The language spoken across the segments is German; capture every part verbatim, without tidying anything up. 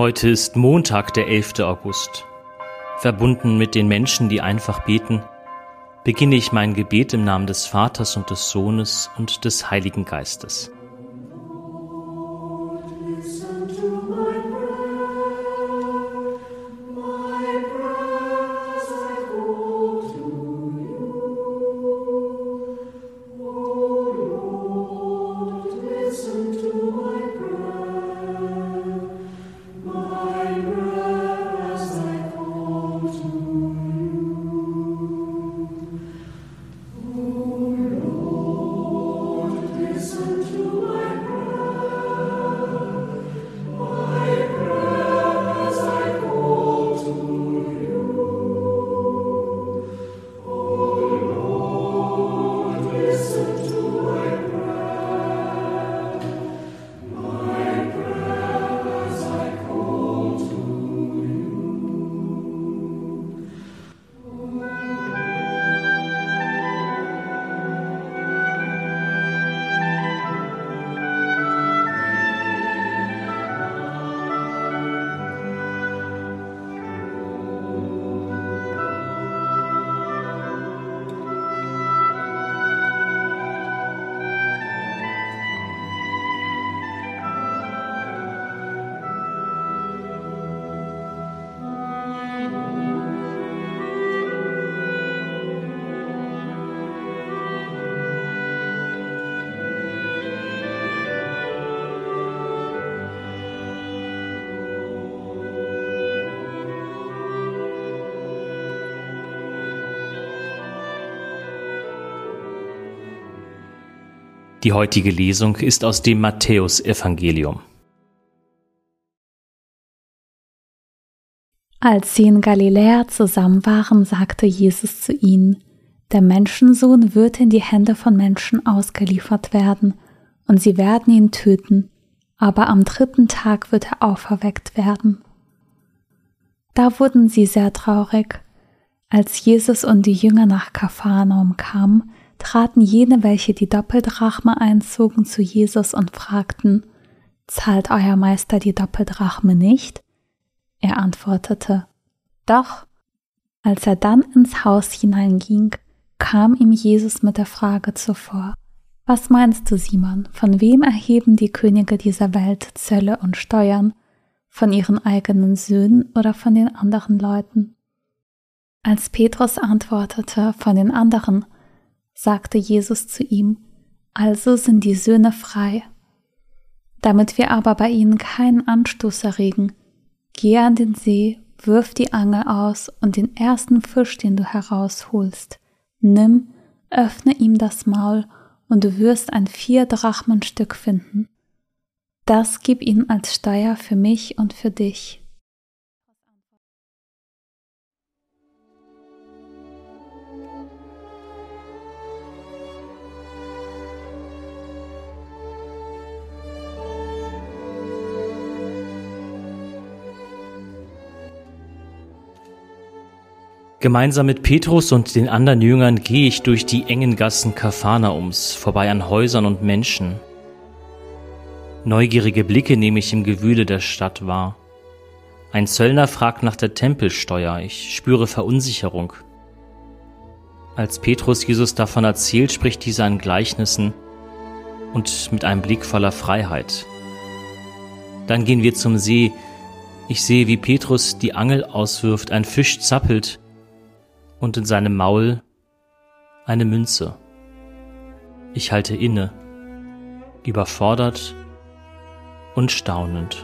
Heute ist Montag, der elfte August. Verbunden mit den Menschen, die einfach beten, beginne ich mein Gebet im Namen des Vaters und des Sohnes und des Heiligen Geistes. Die heutige Lesung ist aus dem Matthäusevangelium. Als sie in Galiläa zusammen waren, sagte Jesus zu ihnen: Der Menschensohn wird in die Hände von Menschen ausgeliefert werden, und sie werden ihn töten, aber am dritten Tag wird er auferweckt werden. Da wurden sie sehr traurig. Als Jesus und die Jünger nach Kapharnaum kamen, traten jene, welche die Doppeldrachme einzogen, zu Jesus und fragten: Zahlt euer Meister die Doppeldrachme nicht? Er antwortete: Doch. Als er dann ins Haus hineinging, kam ihm Jesus mit der Frage zuvor: Was meinst du, Simon, von wem erheben die Könige dieser Welt Zölle und Steuern? Von ihren eigenen Söhnen oder von den anderen Leuten? Als Petrus antwortete: Von den anderen, sagte Jesus zu ihm: Also sind die Söhne frei. Damit wir aber bei ihnen keinen Anstoß erregen, geh an den See, wirf die Angel aus und den ersten Fisch, den du herausholst, nimm, öffne ihm das Maul und du wirst ein Vier-Drachmen-Stück finden. Das gib ihnen als Steuer für mich und für dich. Gemeinsam mit Petrus und den anderen Jüngern gehe ich durch die engen Gassen Kapharnaums, vorbei an Häusern und Menschen. Neugierige Blicke nehme ich im Gewühle der Stadt wahr. Ein Zöllner fragt nach der Tempelsteuer, ich spüre Verunsicherung. Als Petrus Jesus davon erzählt, spricht dieser in Gleichnissen und mit einem Blick voller Freiheit. Dann gehen wir zum See. Ich sehe, wie Petrus die Angel auswirft, ein Fisch zappelt und in seinem Maul eine Münze. Ich halte inne, überfordert und staunend.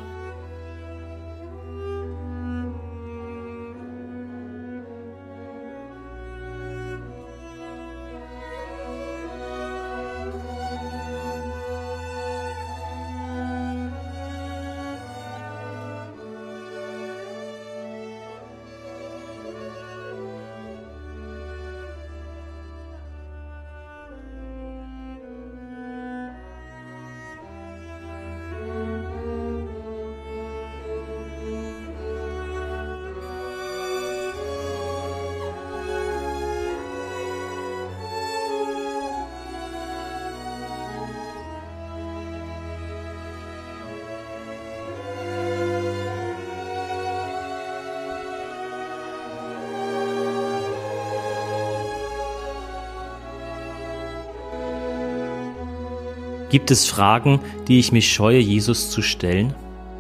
Gibt es Fragen, die ich mich scheue, Jesus zu stellen?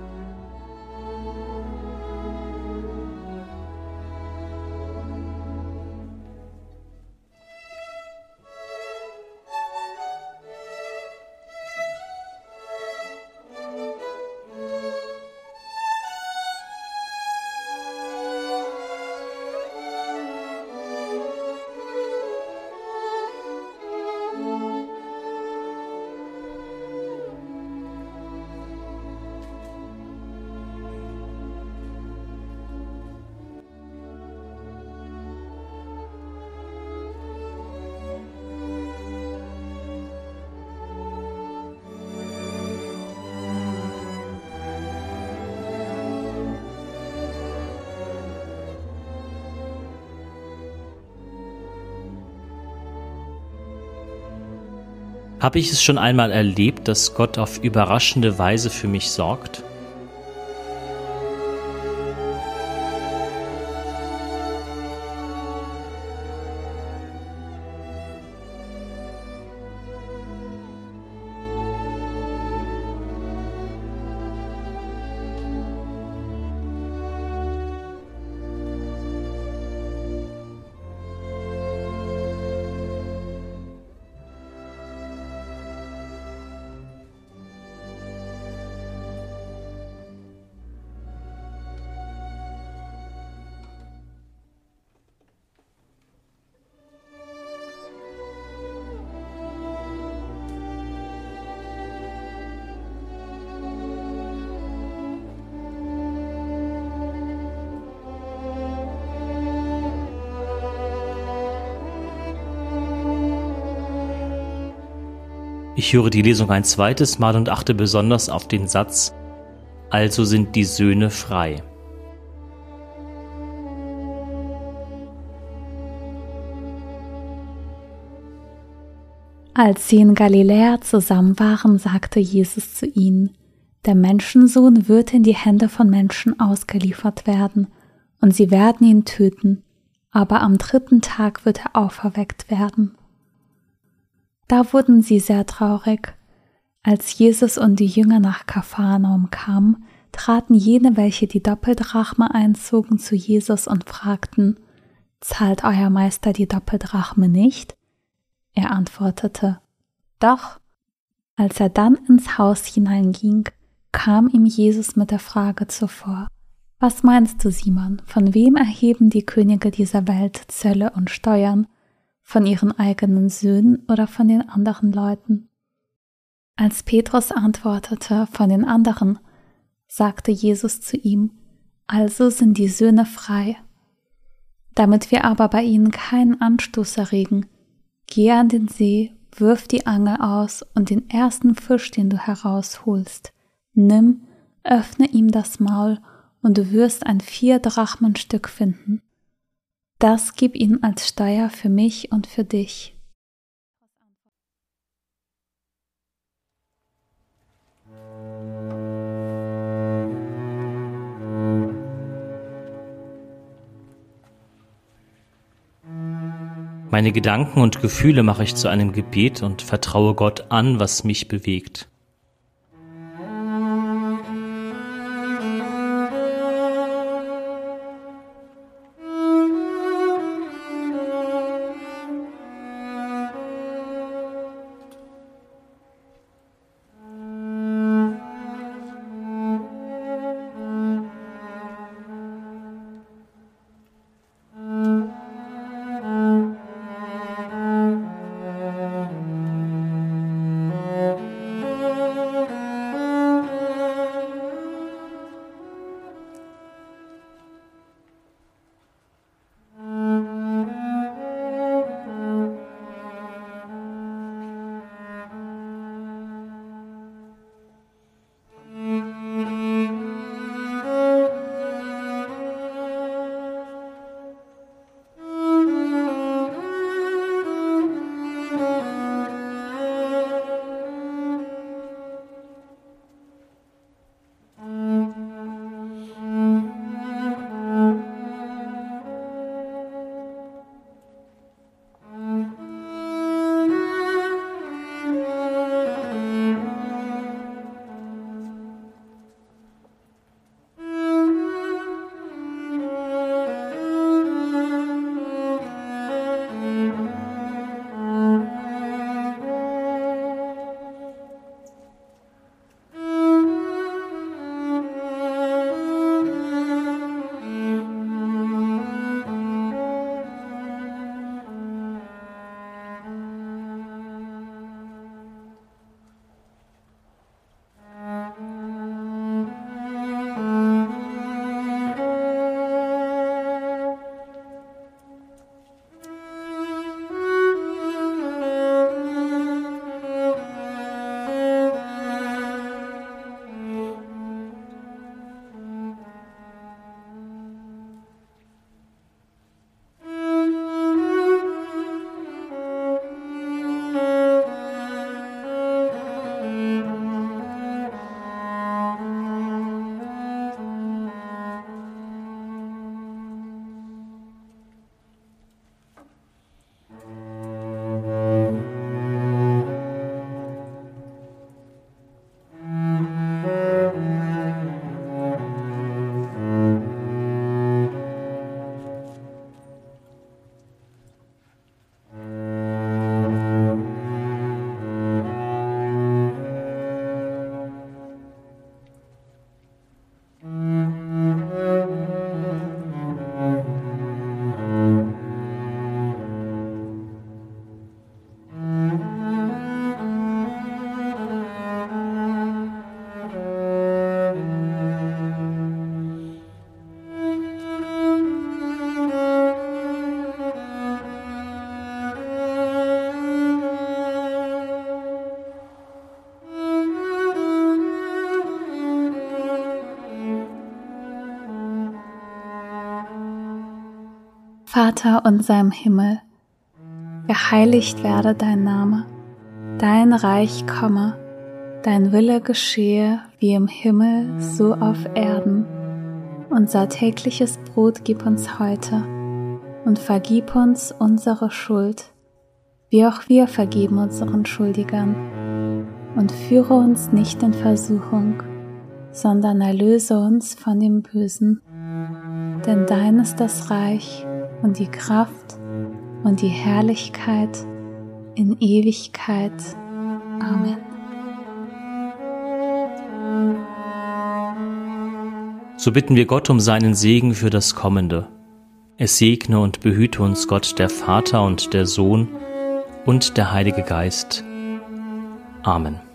Habe ich es schon einmal erlebt, dass Gott auf überraschende Weise für mich sorgt? Ich höre die Lesung ein zweites Mal und achte besonders auf den Satz: Also sind die Söhne frei. Als sie in Galiläa zusammen waren, sagte Jesus zu ihnen: Der Menschensohn wird in die Hände von Menschen ausgeliefert werden, und sie werden ihn töten, aber am dritten Tag wird er auferweckt werden. Da wurden sie sehr traurig. Als Jesus und die Jünger nach Kapharnaum kamen, traten jene, welche die Doppeldrachme einzogen, zu Jesus und fragten: Zahlt euer Meister die Doppeldrachme nicht? Er antwortete: Doch. Als er dann ins Haus hineinging, kam ihm Jesus mit der Frage zuvor: Was meinst du, Simon, von wem erheben die Könige dieser Welt Zölle und Steuern? Von ihren eigenen Söhnen oder von den anderen Leuten? Als Petrus antwortete: Von den anderen, sagte Jesus zu ihm: Also sind die Söhne frei. Damit wir aber bei ihnen keinen Anstoß erregen, geh an den See, wirf die Angel aus und den ersten Fisch, den du herausholst, nimm, öffne ihm das Maul und du wirst ein Vier-Drachmen-Stück finden. Das gib ihnen als Steuer für mich und für dich. Meine Gedanken und Gefühle mache ich zu einem Gebet und vertraue Gott an, was mich bewegt. Vater unser im Himmel, geheiligt werde dein Name, dein Reich komme, dein Wille geschehe wie im Himmel, so auf Erden. Unser tägliches Brot gib uns heute und vergib uns unsere Schuld, wie auch wir vergeben unseren Schuldigern. Und führe uns nicht in Versuchung, sondern erlöse uns von dem Bösen. Denn dein ist das Reich und die Kraft und die Herrlichkeit in Ewigkeit. Amen. So bitten wir Gott um seinen Segen für das Kommende. Es segne und behüte uns Gott, der Vater und der Sohn und der Heilige Geist. Amen.